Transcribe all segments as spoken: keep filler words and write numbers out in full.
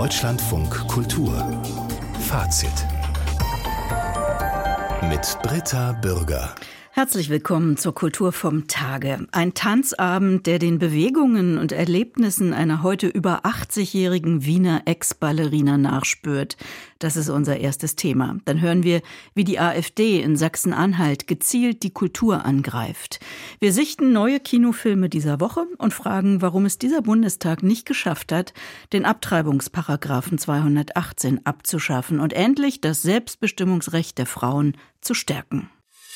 Deutschlandfunk Kultur Fazit mit Britta Bürger. Herzlich willkommen zur Kultur vom Tage. Ein Tanzabend, der den Bewegungen und Erlebnissen einer heute über achtzigjährigen Wiener Ex-Ballerina nachspürt. Das ist unser erstes Thema. Dann hören wir, wie die AfD in Sachsen-Anhalt gezielt die Kultur angreift. Wir sichten neue Kinofilme dieser Woche und fragen, warum es dieser Bundestag nicht geschafft hat, den Abtreibungsparagraphen zweihundertachtzehn abzuschaffen und endlich das Selbstbestimmungsrecht der Frauen zu stärken.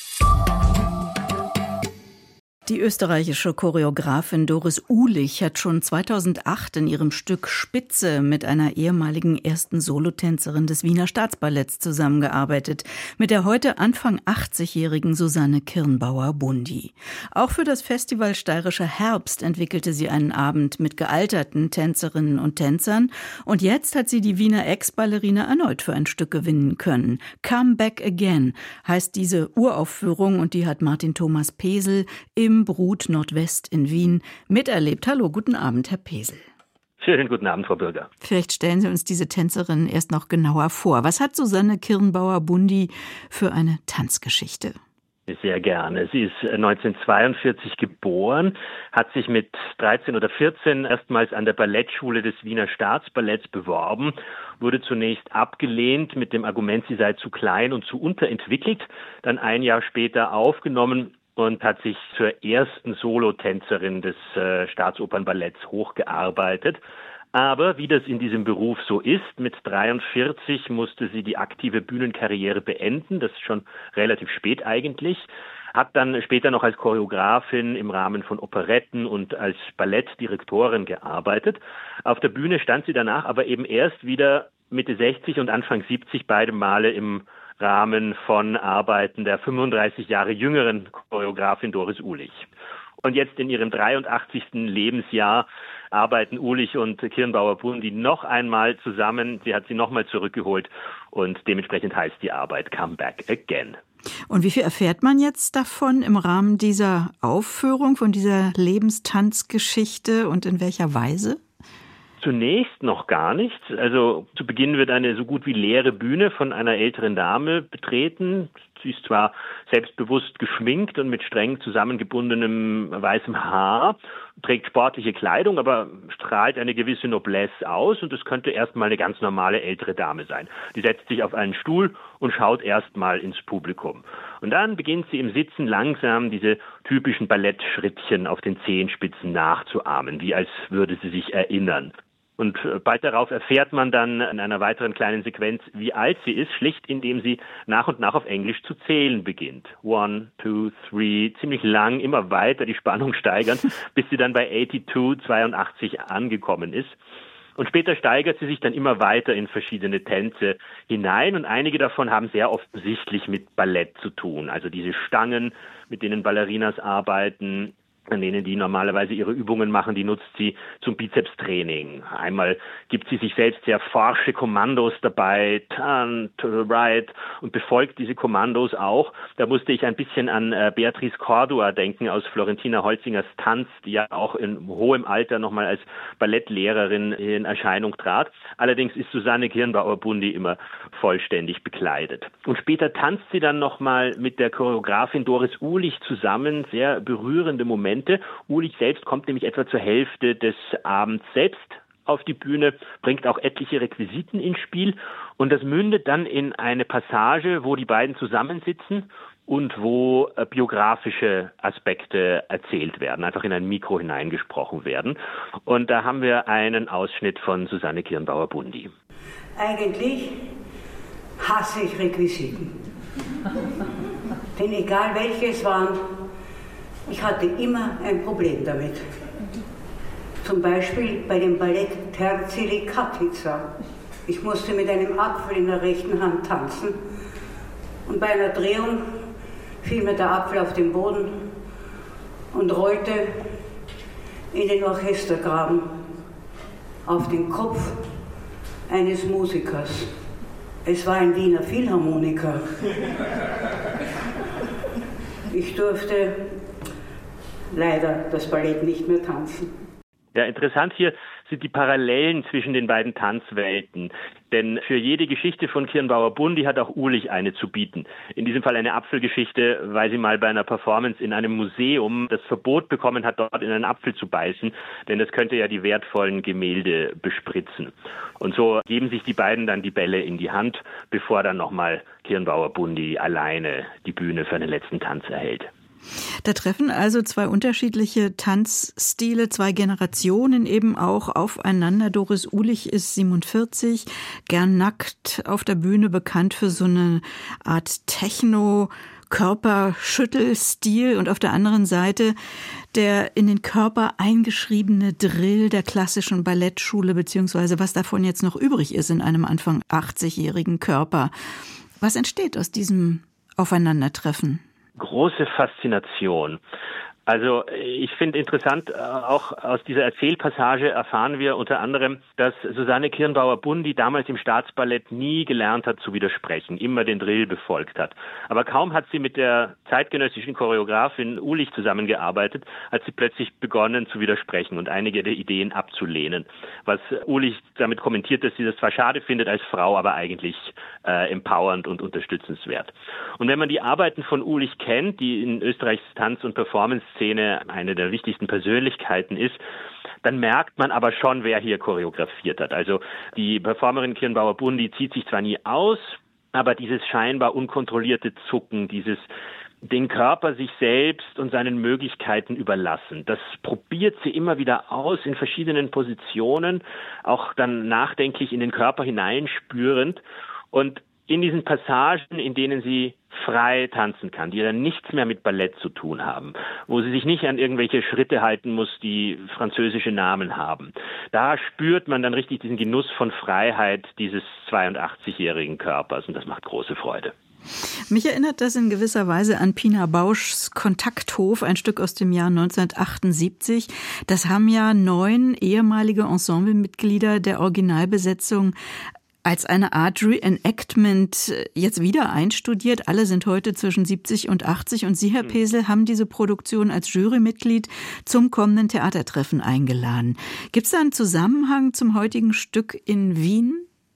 Die österreichische Choreografin Doris Uhlich hat schon zweitausendacht in ihrem Stück Spitze mit einer ehemaligen ersten Solotänzerin des Wiener Staatsballetts zusammengearbeitet, mit der heute Anfang achtzigjährigen Susanne Kirnbauer-Bundy. Auch für das Festival Steirischer Herbst entwickelte sie einen Abend mit gealterten Tänzerinnen und Tänzern und jetzt hat sie die Wiener Ex-Ballerina erneut für ein Stück gewinnen können. Come Back Again heißt diese Uraufführung und die hat Martin Thomas Pesel im Brut Nordwest in Wien miterlebt. Hallo, guten Abend, Herr Pesel. Schönen guten Abend, Frau Bürger. Vielleicht stellen Sie uns diese Tänzerin erst noch genauer vor. Was hat Susanne Kirnbauer-Bundy für eine Tanzgeschichte? Sehr gerne. Sie ist neunzehnhundertzweiundvierzig geboren, hat sich mit dreizehn oder vierzehn erstmals an der Ballettschule des Wiener Staatsballetts beworben, wurde zunächst abgelehnt mit dem Argument, sie sei zu klein und zu unterentwickelt, dann ein Jahr später aufgenommen und hat sich zur ersten Solotänzerin des äh, Staatsopernballetts hochgearbeitet. Aber wie das in diesem Beruf so ist, mit dreiundvierzig musste sie die aktive Bühnenkarriere beenden, das ist schon relativ spät eigentlich, hat dann später noch als Choreografin im Rahmen von Operetten und als Ballettdirektorin gearbeitet. Auf der Bühne stand sie danach aber eben erst wieder Mitte sechzig und Anfang siebzig beide Male im Rahmen von Arbeiten der fünfunddreißig Jahre jüngeren Choreografin Doris Uhlich. Und jetzt in ihrem dreiundachtzigsten Lebensjahr arbeiten Uhlich und Kirnbauer-Bundy noch einmal zusammen. Sie hat sie noch mal zurückgeholt und dementsprechend heißt die Arbeit Come Back Again. Und wie viel erfährt man jetzt davon im Rahmen dieser Aufführung, von dieser Lebenstanzgeschichte und in welcher Weise? Zunächst noch gar nichts. Also zu Beginn wird eine so gut wie leere Bühne von einer älteren Dame betreten. Sie ist zwar selbstbewusst geschminkt und mit streng zusammengebundenem weißem Haar, trägt sportliche Kleidung, aber strahlt eine gewisse Noblesse aus und es könnte erstmal eine ganz normale ältere Dame sein. Die setzt sich auf einen Stuhl und schaut erstmal ins Publikum. Und dann beginnt sie im Sitzen langsam diese typischen Ballettschrittchen auf den Zehenspitzen nachzuahmen, wie als würde sie sich erinnern. Und bald darauf erfährt man dann in einer weiteren kleinen Sequenz, wie alt sie ist, schlicht indem sie nach und nach auf Englisch zu zählen beginnt. One, two, three, ziemlich lang, immer weiter die Spannung steigern, bis sie dann bei zweiundachtzig, zweiundachtzig angekommen ist. Und später steigert sie sich dann immer weiter in verschiedene Tänze hinein und einige davon haben sehr offensichtlich mit Ballett zu tun. Also diese Stangen, mit denen Ballerinas arbeiten, an denen die normalerweise ihre Übungen machen, die nutzt sie zum Bizepstraining. Einmal gibt sie sich selbst sehr forsche Kommandos dabei, turn to the right, und befolgt diese Kommandos auch. Da musste ich ein bisschen an äh, Beatrice Cordua denken aus Florentina Holzingers Tanz, die ja auch in hohem Alter nochmal als Ballettlehrerin in Erscheinung trat. Allerdings ist Susanne Kirnbauer-Bundy immer vollständig bekleidet. Und später tanzt sie dann nochmal mit der Choreografin Doris Uhlich zusammen, sehr berührende Momente. Uhlich selbst kommt nämlich etwa zur Hälfte des Abends selbst auf die Bühne, bringt auch etliche Requisiten ins Spiel und das mündet dann in eine Passage, wo die beiden zusammensitzen und wo äh, biografische Aspekte erzählt werden, einfach in ein Mikro hineingesprochen werden. Und da haben wir einen Ausschnitt von Susanne Kirnbauer-Bundy. Eigentlich hasse ich Requisiten. Denn egal welche es waren, ich hatte immer ein Problem damit. Zum Beispiel bei dem Ballett Terzili Katica. Ich musste mit einem Apfel in der rechten Hand tanzen und bei einer Drehung fiel mir der Apfel auf den Boden und rollte in den Orchestergraben auf den Kopf eines Musikers. Es war ein Wiener Philharmoniker. Ich durfte leider das Ballett nicht mehr tanzen. Ja, interessant hier sind die Parallelen zwischen den beiden Tanzwelten. Denn für jede Geschichte von Kirnbauer-Bundy hat auch Uhlich eine zu bieten. In diesem Fall eine Apfelgeschichte, weil sie mal bei einer Performance in einem Museum das Verbot bekommen hat, dort in einen Apfel zu beißen, denn das könnte ja die wertvollen Gemälde bespritzen. Und so geben sich die beiden dann die Bälle in die Hand, bevor dann nochmal Kirnbauer-Bundy alleine die Bühne für einen letzten Tanz erhält. Da treffen also zwei unterschiedliche Tanzstile, zwei Generationen eben auch aufeinander. Doris Uhlich ist siebenundvierzig, gern nackt auf der Bühne, bekannt für so eine Art Techno- Körperschüttelstil, und auf der anderen Seite der in den Körper eingeschriebene Drill der klassischen Ballettschule, beziehungsweise was davon jetzt noch übrig ist in einem Anfang achtzigjährigen Körper. Was entsteht aus diesem Aufeinandertreffen? Große Faszination. Also ich finde interessant, auch aus dieser Erzählpassage erfahren wir unter anderem, dass Susanne Kirnbauer-Bundy damals im Staatsballett nie gelernt hat zu widersprechen, immer den Drill befolgt hat. Aber kaum hat sie mit der zeitgenössischen Choreografin Uhlich zusammengearbeitet, hat sie plötzlich begonnen zu widersprechen und einige der Ideen abzulehnen. Was Uhlich damit kommentiert, dass sie das zwar schade findet als Frau, aber eigentlich äh, empowernd und unterstützenswert. Und wenn man die Arbeiten von Uhlich kennt, die in Österreichs Tanz- und Performance Szene eine der wichtigsten Persönlichkeiten ist, dann merkt man aber schon, wer hier choreografiert hat. Also die Performerin Kirnbauer-Bundy zieht sich zwar nie aus, aber dieses scheinbar unkontrollierte Zucken, dieses den Körper sich selbst und seinen Möglichkeiten überlassen, das probiert sie immer wieder aus in verschiedenen Positionen, auch dann nachdenklich in den Körper hineinspürend. Und in diesen Passagen, in denen sie frei tanzen kann, die dann nichts mehr mit Ballett zu tun haben, wo sie sich nicht an irgendwelche Schritte halten muss, die französische Namen haben. Da spürt man dann richtig diesen Genuss von Freiheit dieses zweiundachtzigjährigen Körpers, und das macht große Freude. Mich erinnert das in gewisser Weise an Pina Bauschs Kontakthof, ein Stück aus dem Jahr neunzehnhundertachtundsiebzig. Das haben ja neun ehemalige Ensemblemitglieder der Originalbesetzung als eine Art Reenactment jetzt wieder einstudiert. Alle sind heute zwischen siebzig und achtzig. Und Sie, Herr Pesel, haben diese Produktion als Jurymitglied zum kommenden Theatertreffen eingeladen. Gibt es da einen Zusammenhang zum heutigen Stück in Wien?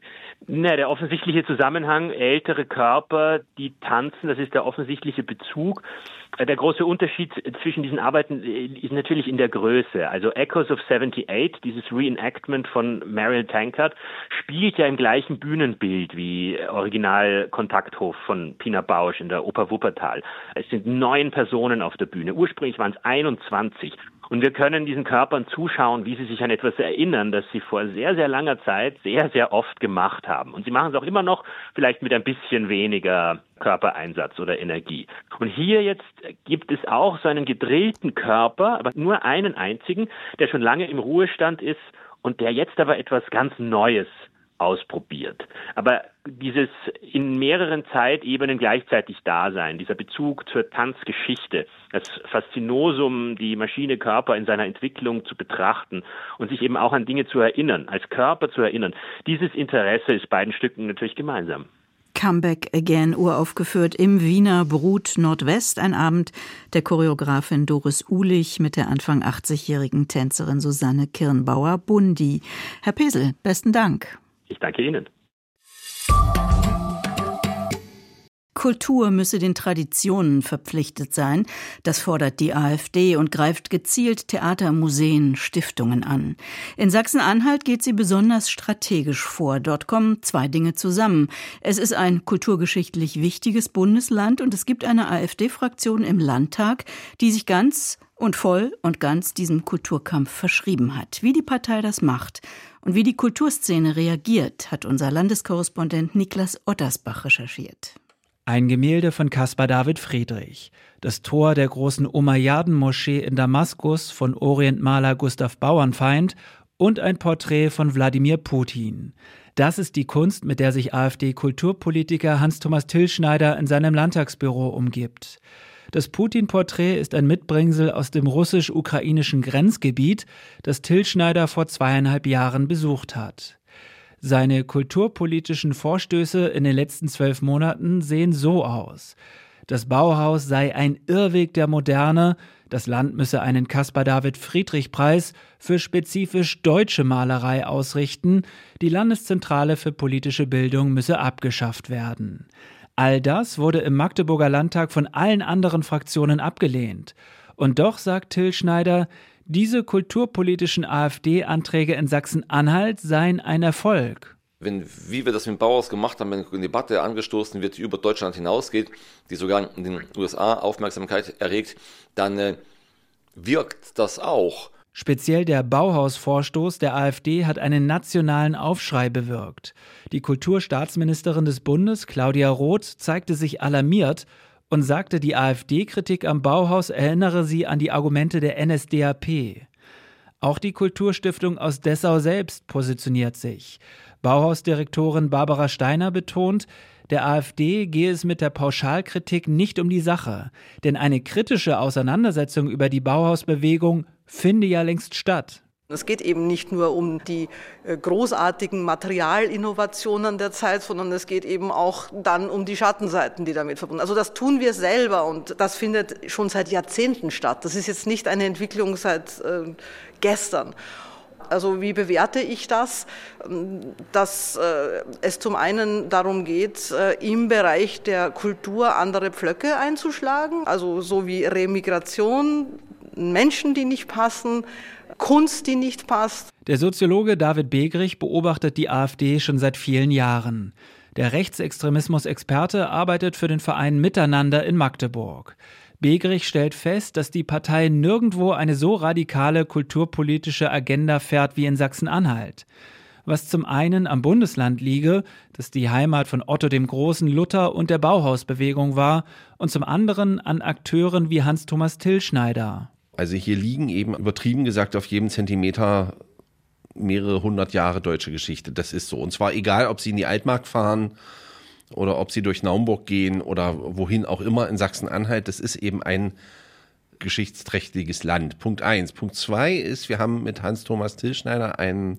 Na, der offensichtliche Zusammenhang, ältere Körper, die tanzen, das ist der offensichtliche Bezug. Der große Unterschied zwischen diesen Arbeiten ist natürlich in der Größe. Also Echoes of seventy-eight, dieses Reenactment von Mariel Tankard, spielt ja im gleichen Bühnenbild wie Original Kontakthof von Pina Bausch in der Oper Wuppertal. Es sind neun Personen auf der Bühne. Ursprünglich waren es einundzwanzig. Und wir können diesen Körpern zuschauen, wie sie sich an etwas erinnern, das sie vor sehr, sehr langer Zeit sehr, sehr oft gemacht haben. Und sie machen es auch immer noch, vielleicht mit ein bisschen weniger Körpereinsatz oder Energie. Und hier jetzt gibt es auch so einen gedrillten Körper, aber nur einen einzigen, der schon lange im Ruhestand ist und der jetzt aber etwas ganz Neues ausprobiert. Aber dieses in mehreren Zeitebenen gleichzeitig Dasein, dieser Bezug zur Tanzgeschichte, das Faszinosum, die Maschine Körper in seiner Entwicklung zu betrachten und sich eben auch an Dinge zu erinnern, als Körper zu erinnern, dieses Interesse ist beiden Stücken natürlich gemeinsam. Comeback Again, uraufgeführt im Wiener Brut Nordwest, ein Abend der Choreografin Doris Uhlich mit der Anfang achtzigjährigen Tänzerin Susanne Kirnbauer-Bundy. Herr Pesel, besten Dank. Ich danke Ihnen. Kultur müsse den Traditionen verpflichtet sein. Das fordert die AfD und greift gezielt Theater, Museen, Stiftungen an. In Sachsen-Anhalt geht sie besonders strategisch vor. Dort kommen zwei Dinge zusammen. Es ist ein kulturgeschichtlich wichtiges Bundesland und es gibt eine AfD-Fraktion im Landtag, die sich ganz und voll und ganz diesem Kulturkampf verschrieben hat. Wie die Partei das macht und wie die Kulturszene reagiert, hat unser Landeskorrespondent Niklas Ottersbach recherchiert. Ein Gemälde von Caspar David Friedrich, das Tor der großen Umayyaden-Moschee in Damaskus von Orientmaler Gustav Bauernfeind und ein Porträt von Wladimir Putin. Das ist die Kunst, mit der sich AfD-Kulturpolitiker Hans-Thomas Tillschneider in seinem Landtagsbüro umgibt. Das Putin-Porträt ist ein Mitbringsel aus dem russisch-ukrainischen Grenzgebiet, das Tillschneider vor zweieinhalb Jahren besucht hat. Seine kulturpolitischen Vorstöße in den letzten zwölf Monaten sehen so aus. Das Bauhaus sei ein Irrweg der Moderne, Das Land müsse einen Caspar-David-Friedrich-Preis für spezifisch deutsche Malerei ausrichten. Die Landeszentrale für politische Bildung müsse abgeschafft werden. All das wurde im Magdeburger Landtag von allen anderen Fraktionen abgelehnt. Und doch sagt Till Schneider, diese kulturpolitischen AfD-Anträge in Sachsen-Anhalt seien ein Erfolg. Wenn, wie wir das mit Bauhaus gemacht haben, wenn eine Debatte angestoßen wird, die über Deutschland hinausgeht, die sogar in den U S A Aufmerksamkeit erregt, dann äh, wirkt das auch. Speziell der Bauhaus-Vorstoß der AfD hat einen nationalen Aufschrei bewirkt. Die Kulturstaatsministerin des Bundes, Claudia Roth, zeigte sich alarmiert und sagte, die AfD-Kritik am Bauhaus erinnere sie an die Argumente der N S D A P. Auch die Kulturstiftung aus Dessau selbst positioniert sich. Bauhausdirektorin Barbara Steiner betont, der AfD gehe es mit der Pauschalkritik nicht um die Sache, denn eine kritische Auseinandersetzung über die Bauhausbewegung finde ja längst statt. Es geht eben nicht nur um die großartigen Materialinnovationen der Zeit, sondern es geht eben auch dann um die Schattenseiten, die damit verbunden sind. Also das tun wir selber und das findet schon seit Jahrzehnten statt. Das ist jetzt nicht eine Entwicklung seit äh, gestern. Also wie bewerte ich das? Dass äh, es zum einen darum geht, äh, im Bereich der Kultur andere Pflöcke einzuschlagen, also so wie Remigration, Menschen, die nicht passen, Kunst, die nicht passt. Der Soziologe David Begrich beobachtet die AfD schon seit vielen Jahren. Der Rechtsextremismus-Experte arbeitet für den Verein Miteinander in Magdeburg. Begrich stellt fest, dass die Partei nirgendwo eine so radikale kulturpolitische Agenda fährt wie in Sachsen-Anhalt. Was zum einen am Bundesland liege, das die Heimat von Otto dem Großen, Luther und der Bauhausbewegung war, und zum anderen an Akteuren wie Hans-Thomas Till Schneider. Also hier liegen eben, übertrieben gesagt, auf jedem Zentimeter mehrere hundert Jahre deutsche Geschichte. Das ist so. Und zwar egal, ob Sie in die Altmark fahren oder ob Sie durch Naumburg gehen oder wohin auch immer in Sachsen-Anhalt. Das ist eben ein geschichtsträchtiges Land. Punkt eins. Punkt zwei ist, wir haben mit Hans-Thomas Till Schneider einen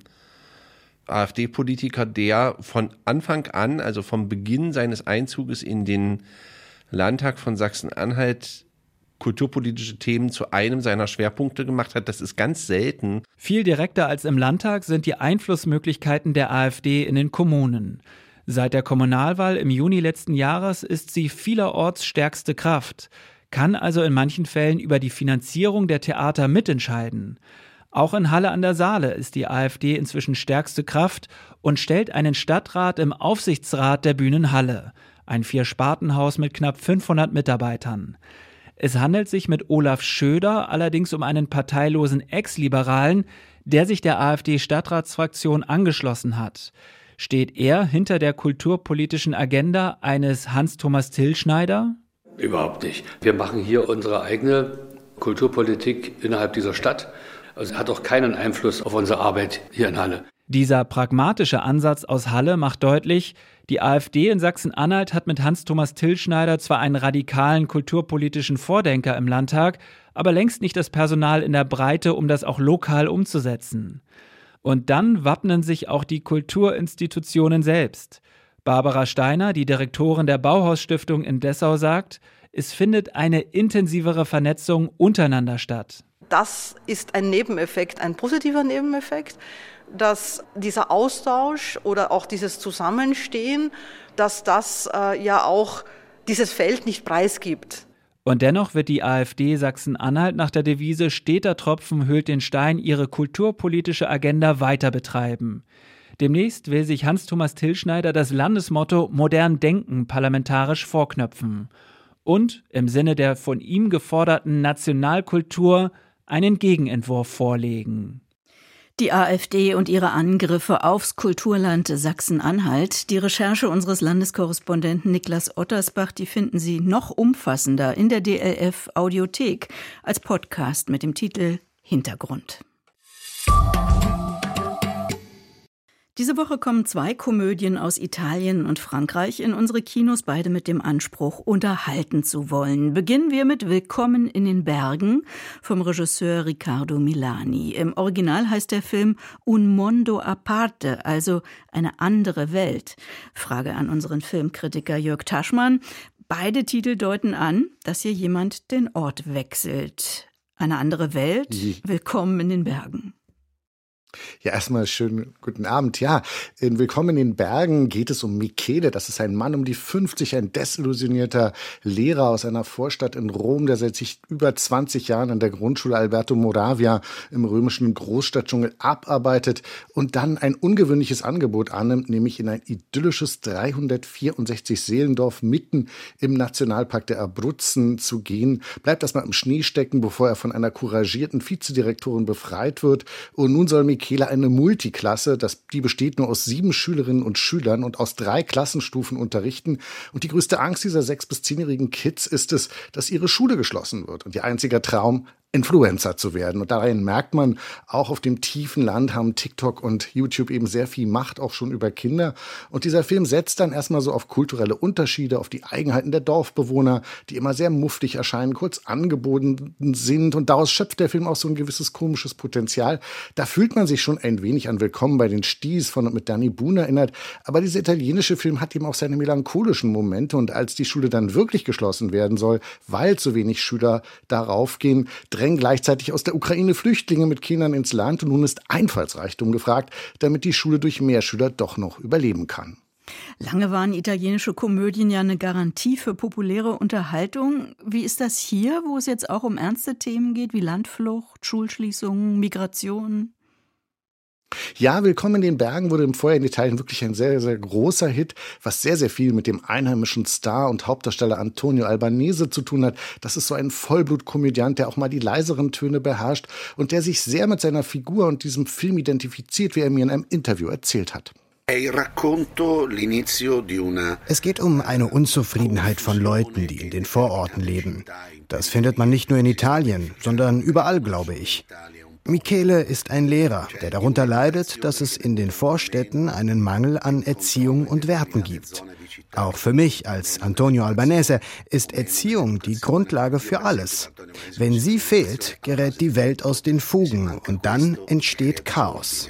AfD-Politiker, der von Anfang an, also vom Beginn seines Einzuges in den Landtag von Sachsen-Anhalt, kulturpolitische Themen zu einem seiner Schwerpunkte gemacht hat. Das ist ganz selten. Viel direkter als im Landtag sind die Einflussmöglichkeiten der AfD in den Kommunen. Seit der Kommunalwahl im Juni letzten Jahres ist sie vielerorts stärkste Kraft, kann also in manchen Fällen über die Finanzierung der Theater mitentscheiden. Auch in Halle an der Saale ist die AfD inzwischen stärkste Kraft und stellt einen Stadtrat im Aufsichtsrat der Bühnen Halle, ein Vier-Sparten-Haus mit knapp fünfhundert Mitarbeitern. Es handelt sich mit Olaf Schöder allerdings um einen parteilosen Ex-Liberalen, der sich der AfD-Stadtratsfraktion angeschlossen hat. Steht er hinter der kulturpolitischen Agenda eines Hans-Thomas Till Schneider? Überhaupt nicht. Wir machen hier unsere eigene Kulturpolitik innerhalb dieser Stadt. Also hat auch keinen Einfluss auf unsere Arbeit hier in Halle. Dieser pragmatische Ansatz aus Halle macht deutlich, die AfD in Sachsen-Anhalt hat mit Hans-Thomas Till Schneider zwar einen radikalen kulturpolitischen Vordenker im Landtag, aber längst nicht das Personal in der Breite, um das auch lokal umzusetzen. Und dann wappnen sich auch die Kulturinstitutionen selbst. Barbara Steiner, die Direktorin der Bauhausstiftung in Dessau, sagt, es findet eine intensivere Vernetzung untereinander statt. Das ist ein Nebeneffekt, ein positiver Nebeneffekt, dass dieser Austausch oder auch dieses Zusammenstehen, dass das äh, ja auch dieses Feld nicht preisgibt. Und dennoch wird die AfD Sachsen-Anhalt nach der Devise steter Tropfen höhlt den Stein ihre kulturpolitische Agenda weiter betreiben. Demnächst will sich Hans-Thomas Till Schneider das Landesmotto Modern Denken parlamentarisch vorknöpfen und im Sinne der von ihm geforderten Nationalkultur einen Gegenentwurf vorlegen. Die AfD und ihre Angriffe aufs Kulturland Sachsen-Anhalt. Die Recherche unseres Landeskorrespondenten Niklas Ottersbach, die finden Sie noch umfassender in der D L F Audiothek als Podcast mit dem Titel Hintergrund. Diese Woche kommen zwei Komödien aus Italien und Frankreich in unsere Kinos, beide mit dem Anspruch, unterhalten zu wollen. Beginnen wir mit Willkommen in den Bergen vom Regisseur Riccardo Milani. Im Original heißt der Film Un mondo a parte, also eine andere Welt. Frage an unseren Filmkritiker Jörg Taschmann. Beide Titel deuten an, dass hier jemand den Ort wechselt. Eine andere Welt, willkommen in den Bergen. Ja, erstmal schönen guten Abend. Ja, in Willkommen in den Bergen geht es um Michele. Das ist ein Mann um die fünfzig, ein desillusionierter Lehrer aus einer Vorstadt in Rom, der seit sich über zwanzig Jahren an der Grundschule Alberto Moravia im römischen Großstadtdschungel abarbeitet und dann ein ungewöhnliches Angebot annimmt, nämlich in ein idyllisches dreihundertvierundsechzig Seelendorf mitten im Nationalpark der Abruzzen zu gehen. Bleibt erstmal im Schnee stecken, bevor er von einer couragierten Vizedirektorin befreit wird. Und nun soll Michele eine Multiklasse, das, die besteht nur aus sieben Schülerinnen und Schülern und aus drei Klassenstufen unterrichten. Und die größte Angst dieser sechs- bis zehnjährigen Kids ist es, dass ihre Schule geschlossen wird. Und ihr einziger Traum, Influencer zu werden. Und darin merkt man, auch auf dem tiefen Land haben TikTok und YouTube eben sehr viel Macht, auch schon über Kinder. Und dieser Film setzt dann erstmal so auf kulturelle Unterschiede, auf die Eigenheiten der Dorfbewohner, die immer sehr muftig erscheinen, kurz angeboten sind. Und daraus schöpft der Film auch so ein gewisses komisches Potenzial. Da fühlt man sich schon ein wenig an Willkommen bei den Sties von und mit Danny Boone erinnert. Aber dieser italienische Film hat eben auch seine melancholischen Momente. Und als die Schule dann wirklich geschlossen werden soll, weil zu wenig Schüler darauf gehen, drängen gleichzeitig aus der Ukraine Flüchtlinge mit Kindern ins Land. Und nun ist Einfallsreichtum gefragt, damit die Schule durch mehr Schüler doch noch überleben kann. Lange waren italienische Komödien ja eine Garantie für populäre Unterhaltung. Wie ist das hier, wo es jetzt auch um ernste Themen geht, wie Landflucht, Schulschließungen, Migration? Ja, Willkommen in den Bergen wurde im Vorjahr in Italien wirklich ein sehr, sehr großer Hit, was sehr, sehr viel mit dem einheimischen Star und Hauptdarsteller Antonio Albanese zu tun hat. Das ist so ein Vollblutkomödiant, der auch mal die leiseren Töne beherrscht und der sich sehr mit seiner Figur und diesem Film identifiziert, wie er mir in einem Interview erzählt hat. Es geht um eine Unzufriedenheit von Leuten, die in den Vororten leben. Das findet man nicht nur in Italien, sondern überall, glaube ich. Michele ist ein Lehrer, der darunter leidet, dass es in den Vorstädten einen Mangel an Erziehung und Werten gibt. Auch für mich als Antonio Albanese ist Erziehung die Grundlage für alles. Wenn sie fehlt, gerät die Welt aus den Fugen und dann entsteht Chaos.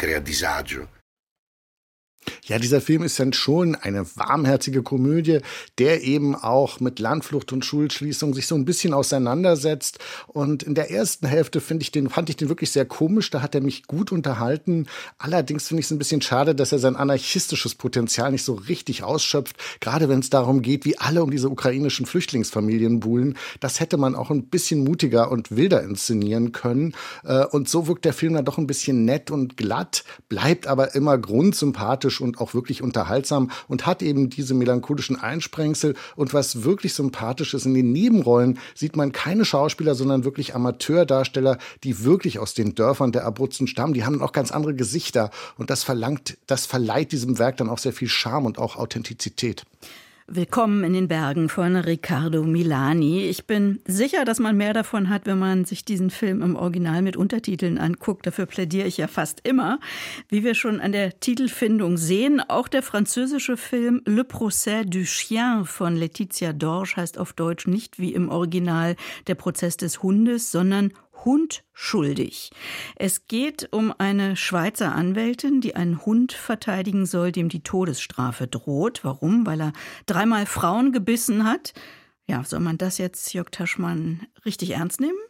Ja, dieser Film ist dann schon eine warmherzige Komödie, der eben auch mit Landflucht und Schulschließung sich so ein bisschen auseinandersetzt. Und in der ersten Hälfte finde ich den, fand ich den wirklich sehr komisch. Da hat er mich gut unterhalten. Allerdings finde ich es ein bisschen schade, dass er sein anarchistisches Potenzial nicht so richtig ausschöpft. Gerade wenn es darum geht, wie alle um diese ukrainischen Flüchtlingsfamilien buhlen. Das hätte man auch ein bisschen mutiger und wilder inszenieren können. Und so wirkt der Film dann doch ein bisschen nett und glatt, bleibt aber immer grundsympathisch und auch wirklich unterhaltsam und hat eben diese melancholischen Einsprengsel. Und was wirklich sympathisch ist, in den Nebenrollen sieht man keine Schauspieler, sondern wirklich Amateurdarsteller, die wirklich aus den Dörfern der Abruzzen stammen. Die haben auch ganz andere Gesichter und das verlangt, das verleiht diesem Werk dann auch sehr viel Charme und auch Authentizität. Willkommen in den Bergen von Riccardo Milani. Ich bin sicher, dass man mehr davon hat, wenn man sich diesen Film im Original mit Untertiteln anguckt. Dafür plädiere ich ja fast immer. Wie wir schon an der Titelfindung sehen, auch der französische Film Le Procès du Chien von Laetitia Dorsch heißt auf Deutsch nicht wie im Original der Prozess des Hundes, sondern Hund schuldig. Es geht um eine Schweizer Anwältin, die einen Hund verteidigen soll, dem die Todesstrafe droht. Warum? Weil er dreimal Frauen gebissen hat. Ja, soll man das jetzt, Jörg Taschmann, richtig ernst nehmen?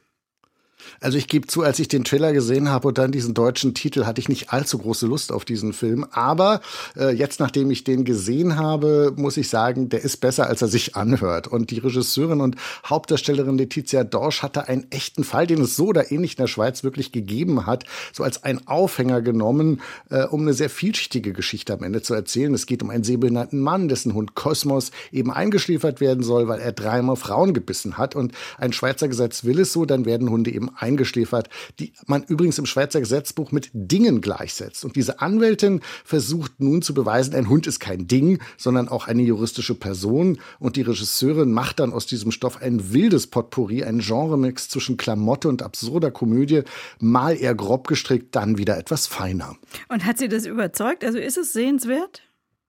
Also ich gebe zu, als ich den Trailer gesehen habe und dann diesen deutschen Titel, hatte ich nicht allzu große Lust auf diesen Film. Aber äh, jetzt, nachdem ich den gesehen habe, muss ich sagen, der ist besser, als er sich anhört. Und die Regisseurin und Hauptdarstellerin Laetitia Dorsch hatte einen echten Fall, den es so oder ähnlich in der Schweiz wirklich gegeben hat, so als einen Aufhänger genommen, äh, um eine sehr vielschichtige Geschichte am Ende zu erzählen. Es geht um einen sehbehinderten Mann, dessen Hund Kosmos eben eingeschläfert werden soll, weil er dreimal Frauen gebissen hat. Und ein Schweizer Gesetz will es so, dann werden Hunde eben eingeschläfert, die man übrigens im Schweizer Gesetzbuch mit Dingen gleichsetzt. Und diese Anwältin versucht nun zu beweisen, ein Hund ist kein Ding, sondern auch eine juristische Person. Und die Regisseurin macht dann aus diesem Stoff ein wildes Potpourri, ein Genremix zwischen Klamotte und absurder Komödie, mal eher grob gestrickt, dann wieder etwas feiner. Und hat sie das überzeugt? Also ist es sehenswert?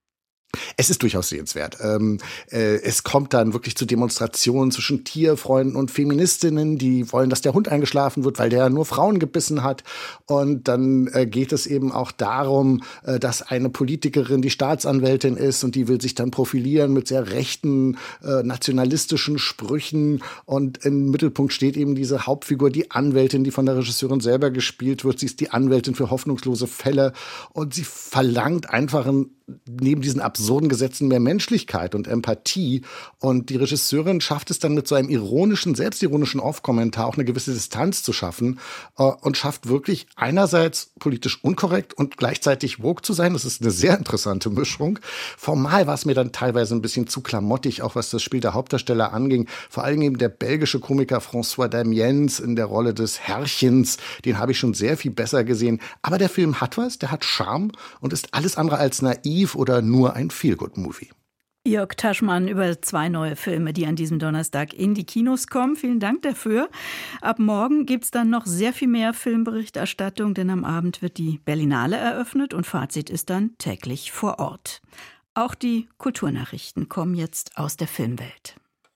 Es ist durchaus sehenswert. Ähm, äh, es kommt dann wirklich zu Demonstrationen zwischen Tierfreunden und Feministinnen, die wollen, dass der Hund eingeschlafen wird, weil der nur Frauen gebissen hat. Und dann äh, geht es eben auch darum, äh, dass eine Politikerin die Staatsanwältin ist und die will sich dann profilieren mit sehr rechten, äh, nationalistischen Sprüchen. Und im Mittelpunkt steht eben diese Hauptfigur, die Anwältin, die von der Regisseurin selber gespielt wird. Sie ist die Anwältin für hoffnungslose Fälle und sie verlangt einfach ein neben diesen absurden Gesetzen mehr Menschlichkeit und Empathie. Und die Regisseurin schafft es dann mit so einem ironischen, selbstironischen Off-Kommentar auch eine gewisse Distanz zu schaffen äh, und schafft wirklich einerseits politisch unkorrekt und gleichzeitig woke zu sein. Das ist eine sehr interessante Mischung. Formal war es mir dann teilweise ein bisschen zu klamottig, auch was das Spiel der Hauptdarsteller anging. Vor allem eben der belgische Komiker François Damiens in der Rolle des Herrchens. Den habe ich schon sehr viel besser gesehen. Aber der Film hat was, der hat Charme und ist alles andere als naiv oder nur ein Feel-Good-Movie. Jörg Taschmann über zwei neue Filme, die an diesem Donnerstag in die Kinos kommen. Vielen Dank dafür. Ab morgen gibt es dann noch sehr viel mehr Filmberichterstattung, denn am Abend wird die Berlinale eröffnet und Fazit ist dann täglich vor Ort. Auch die Kulturnachrichten kommen jetzt aus der Filmwelt.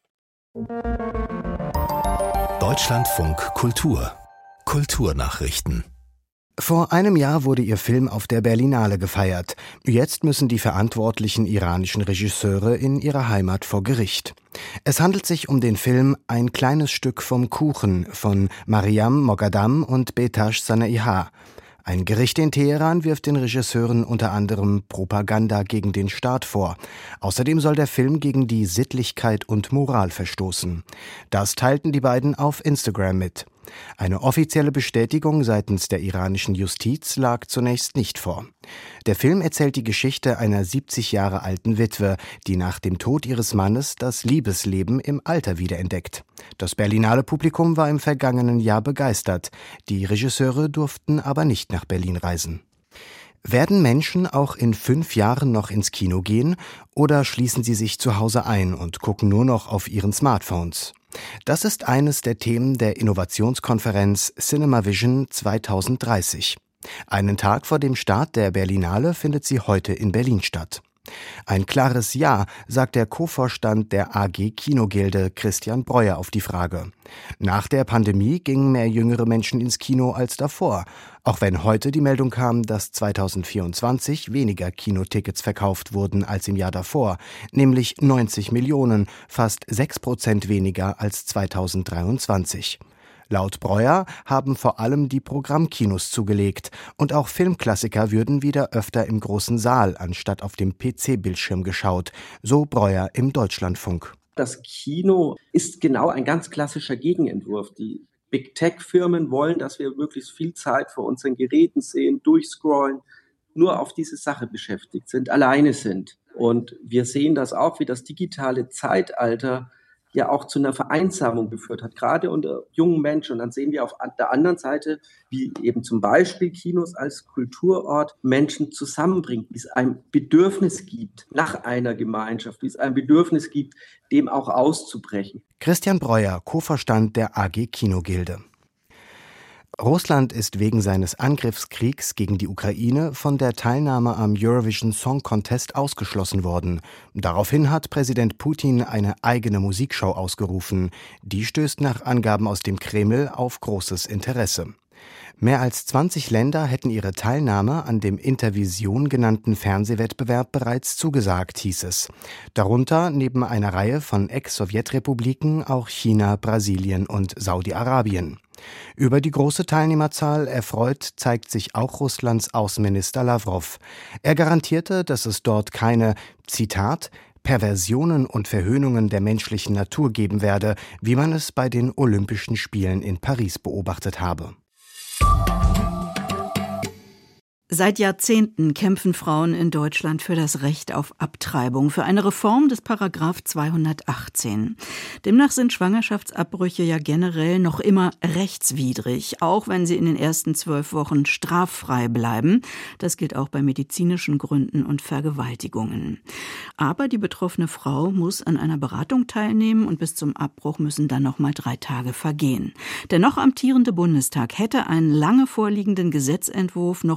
Deutschlandfunk Kultur. Kulturnachrichten. Vor einem Jahr wurde ihr Film auf der Berlinale gefeiert. Jetzt müssen die verantwortlichen iranischen Regisseure in ihrer Heimat vor Gericht. Es handelt sich um den Film Ein kleines Stück vom Kuchen von Mariam Moghadam und Behtash Sanaiha. Ein Gericht in Teheran wirft den Regisseuren unter anderem Propaganda gegen den Staat vor. Außerdem soll der Film gegen die Sittlichkeit und Moral verstoßen. Das teilten die beiden auf Instagram mit. Eine offizielle Bestätigung seitens der iranischen Justiz lag zunächst nicht vor. Der Film erzählt die Geschichte einer siebzig Jahre alten Witwe, die nach dem Tod ihres Mannes das Liebesleben im Alter wiederentdeckt. Das Berlinale Publikum war im vergangenen Jahr begeistert. Die Regisseure durften aber nicht nach Berlin reisen. Werden Menschen auch in fünf Jahren noch ins Kino gehen oder schließen sie sich zu Hause ein und gucken nur noch auf ihren Smartphones? Das ist eines der Themen der Innovationskonferenz Cinema Vision zwanzig dreißig. Einen Tag vor dem Start der Berlinale findet sie heute in Berlin statt. Ein klares Ja, sagt der Co-Vorstand der A G Kinogilde Christian Breuer auf die Frage. Nach der Pandemie gingen mehr jüngere Menschen ins Kino als davor, auch wenn heute die Meldung kam, dass zweitausendvierundzwanzig weniger Kinotickets verkauft wurden als im Jahr davor, nämlich neunzig Millionen, fast sechs Prozent weniger als zweitausenddreiundzwanzig. Laut Breuer haben vor allem die Programmkinos zugelegt und auch Filmklassiker würden wieder öfter im großen Saal anstatt auf dem P C-Bildschirm geschaut, so Breuer im Deutschlandfunk. Das Kino ist genau ein ganz klassischer Gegenentwurf. Die Big-Tech-Firmen wollen, dass wir möglichst viel Zeit vor unseren Geräten sehen, durchscrollen, nur auf diese Sache beschäftigt sind, alleine sind. Und wir sehen das auch, wie das digitale Zeitalter ja auch zu einer Vereinsamung geführt hat, gerade unter jungen Menschen. Und dann sehen wir auf der anderen Seite, wie eben zum Beispiel Kinos als Kulturort Menschen zusammenbringt, wie es ein Bedürfnis gibt nach einer Gemeinschaft, wie es ein Bedürfnis gibt, dem auch auszubrechen. Christian Breuer, Co-Vorstand der A G Kinogilde. Russland ist wegen seines Angriffskriegs gegen die Ukraine von der Teilnahme am Eurovision Song Contest ausgeschlossen worden. Daraufhin hat Präsident Putin eine eigene Musikshow ausgerufen. Die stößt nach Angaben aus dem Kreml auf großes Interesse. Mehr als zwanzig Länder hätten ihre Teilnahme an dem Intervision genannten Fernsehwettbewerb bereits zugesagt, hieß es. Darunter neben einer Reihe von Ex-Sowjetrepubliken auch China, Brasilien und Saudi-Arabien. Über die große Teilnehmerzahl erfreut zeigt sich auch Russlands Außenminister Lawrow. Er garantierte, dass es dort keine, Zitat, Perversionen und Verhöhnungen der menschlichen Natur geben werde, wie man es bei den Olympischen Spielen in Paris beobachtet habe. Seit Jahrzehnten kämpfen Frauen in Deutschland für das Recht auf Abtreibung, für eine Reform des Paragraph zweihundertachtzehn. Demnach sind Schwangerschaftsabbrüche ja generell noch immer rechtswidrig, auch wenn sie in den ersten zwölf Wochen straffrei bleiben. Das gilt auch bei medizinischen Gründen und Vergewaltigungen. Aber die betroffene Frau muss an einer Beratung teilnehmen und bis zum Abbruch müssen dann noch mal drei Tage vergehen. Der noch amtierende Bundestag hätte einen lange vorliegenden Gesetzentwurf noch vor der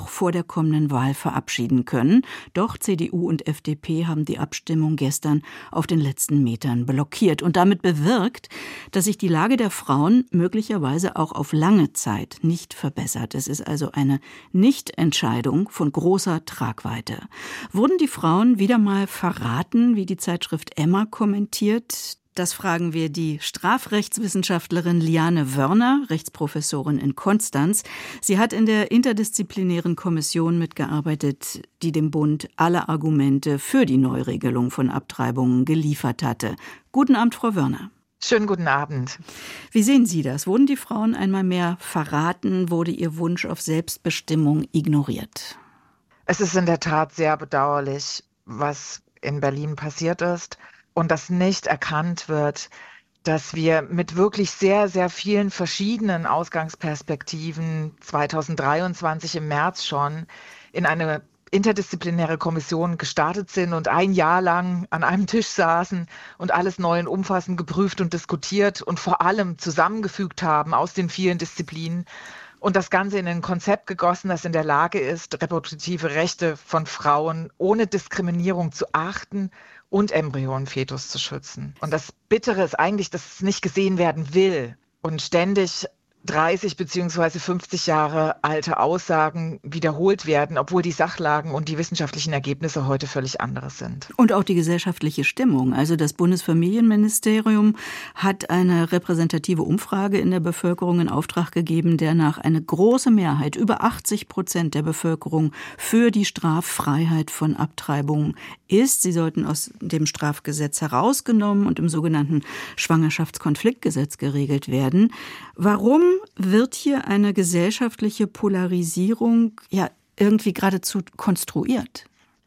kommenden Wahl verabschieden können. Doch C D U und F D P haben die Abstimmung gestern auf den letzten Metern blockiert und damit bewirkt, dass sich die Lage der Frauen möglicherweise auch auf lange Zeit nicht verbessert. Es ist also eine Nichtentscheidung von großer Tragweite. Wurden die Frauen wieder mal verraten, wie die Zeitschrift Emma kommentiert? Das fragen wir die Strafrechtswissenschaftlerin Liane Wörner, Rechtsprofessorin in Konstanz. Sie hat in der interdisziplinären Kommission mitgearbeitet, die dem Bund alle Argumente für die Neuregelung von Abtreibungen geliefert hatte. Guten Abend, Frau Wörner. Schönen guten Abend. Wie sehen Sie das? Wurden die Frauen einmal mehr verraten? Wurde ihr Wunsch auf Selbstbestimmung ignoriert? Es ist in der Tat sehr bedauerlich, was in Berlin passiert ist. Und dass nicht erkannt wird, dass wir mit wirklich sehr, sehr vielen verschiedenen Ausgangsperspektiven zweitausenddreiundzwanzig im März schon in eine interdisziplinäre Kommission gestartet sind und ein Jahr lang an einem Tisch saßen und alles neu und umfassend geprüft und diskutiert und vor allem zusammengefügt haben aus den vielen Disziplinen und das Ganze in ein Konzept gegossen, das in der Lage ist, reproduktive Rechte von Frauen ohne Diskriminierung zu achten und Embryonenfetus zu schützen. Und das Bittere ist eigentlich, dass es nicht gesehen werden will und ständig dreißig beziehungsweise fünfzig Jahre alte Aussagen wiederholt werden, obwohl die Sachlagen und die wissenschaftlichen Ergebnisse heute völlig andere sind. Und auch die gesellschaftliche Stimmung. Also das Bundesfamilienministerium hat eine repräsentative Umfrage in der Bevölkerung in Auftrag gegeben, der nach eine große Mehrheit, über achtzig Prozent der Bevölkerung, für die Straffreiheit von Abtreibungen ist. Sie sollten aus dem Strafgesetz herausgenommen und im sogenannten Schwangerschaftskonfliktgesetz geregelt werden. Warum wird hier eine gesellschaftliche Polarisierung ja irgendwie geradezu konstruiert?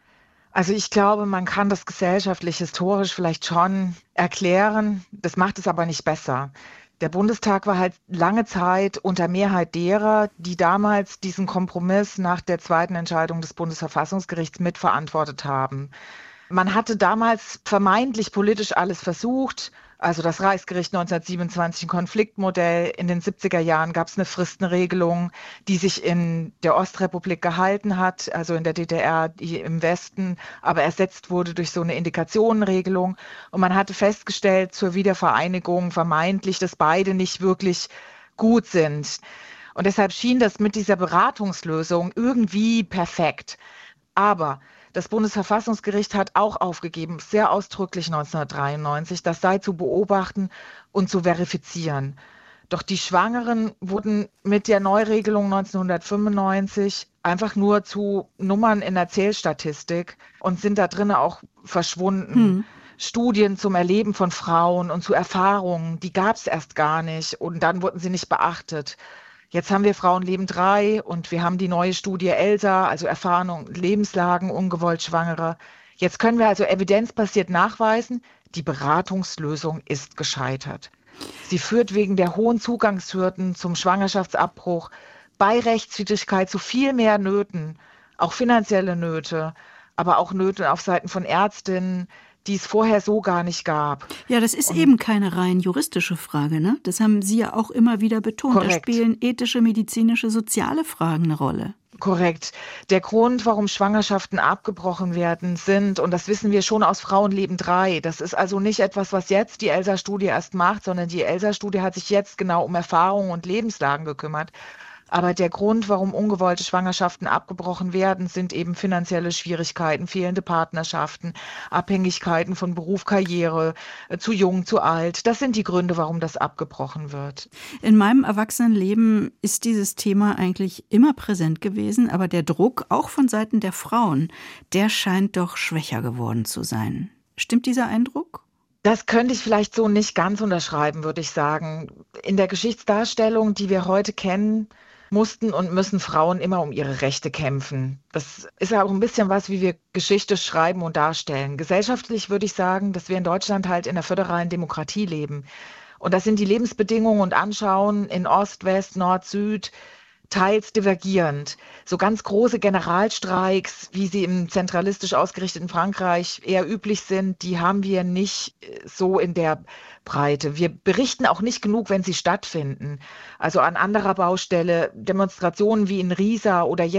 Also ich glaube, man kann das gesellschaftlich, historisch vielleicht schon erklären. Das macht es aber nicht besser. Der Bundestag war halt lange Zeit unter Mehrheit derer, die damals diesen Kompromiss nach der zweiten Entscheidung des Bundesverfassungsgerichts mitverantwortet haben. Man hatte damals vermeintlich politisch alles versucht. Also das Reichsgericht neunzehnhundertsiebenundzwanzig, ein Konfliktmodell. In den siebziger Jahren gab es eine Fristenregelung, die sich in der Ostrepublik gehalten hat, also in der D D R, die im Westen, aber ersetzt wurde durch so eine Indikationenregelung. Und man hatte festgestellt zur Wiedervereinigung vermeintlich, dass beide nicht wirklich gut sind. Und deshalb schien das mit dieser Beratungslösung irgendwie perfekt. Aber das Bundesverfassungsgericht hat auch aufgegeben, sehr ausdrücklich neunzehnhundertdreiundneunzig, das sei zu beobachten und zu verifizieren. Doch die Schwangeren wurden mit der Neuregelung neunzehnhundertfünfundneunzig einfach nur zu Nummern in der Zählstatistik und sind da drinnen auch verschwunden. Hm. Studien zum Erleben von Frauen und zu Erfahrungen, die gab es erst gar nicht und dann wurden sie nicht beachtet. Jetzt haben wir Frauenleben drei und wir haben die neue Studie ELSA, also Erfahrung, Lebenslagen, ungewollt Schwangere. Jetzt können wir also evidenzbasiert nachweisen, die Beratungslösung ist gescheitert. Sie führt wegen der hohen Zugangshürden zum Schwangerschaftsabbruch bei Rechtswidrigkeit zu viel mehr Nöten, auch finanzielle Nöte, aber auch Nöte auf Seiten von Ärztinnen, die es vorher so gar nicht gab. Ja, das ist Und eben keine rein juristische Frage, ne? Das haben Sie ja auch immer wieder betont. Korrekt. Da spielen ethische, medizinische, soziale Fragen eine Rolle. Korrekt. Der Grund, warum Schwangerschaften abgebrochen werden, sind, und das wissen wir schon aus Frauenleben drei, das ist also nicht etwas, was jetzt die ELSA-Studie erst macht, sondern die ELSA-Studie hat sich jetzt genau um Erfahrungen und Lebenslagen gekümmert. Aber der Grund, warum ungewollte Schwangerschaften abgebrochen werden, sind eben finanzielle Schwierigkeiten, fehlende Partnerschaften, Abhängigkeiten von Beruf, Karriere, zu jung, zu alt. Das sind die Gründe, warum das abgebrochen wird. In meinem Erwachsenenleben ist dieses Thema eigentlich immer präsent gewesen, aber der Druck, auch von Seiten der Frauen, der scheint doch schwächer geworden zu sein. Stimmt dieser Eindruck? Das könnte ich vielleicht so nicht ganz unterschreiben, würde ich sagen. In der Geschichtsdarstellung, die wir heute kennen, mussten und müssen Frauen immer um ihre Rechte kämpfen. Das ist ja auch ein bisschen was, wie wir Geschichte schreiben und darstellen. Gesellschaftlich würde ich sagen, dass wir in Deutschland halt in einer föderalen Demokratie leben. Und das sind die Lebensbedingungen und Anschauen in Ost, West, Nord, Süd, teils divergierend. So ganz große Generalstreiks, wie sie im zentralistisch ausgerichteten Frankreich eher üblich sind, die haben wir nicht so in der Breite. Wir berichten auch nicht genug, wenn sie stattfinden. Also an anderer Baustelle, Demonstrationen wie in Riesa oder jetzt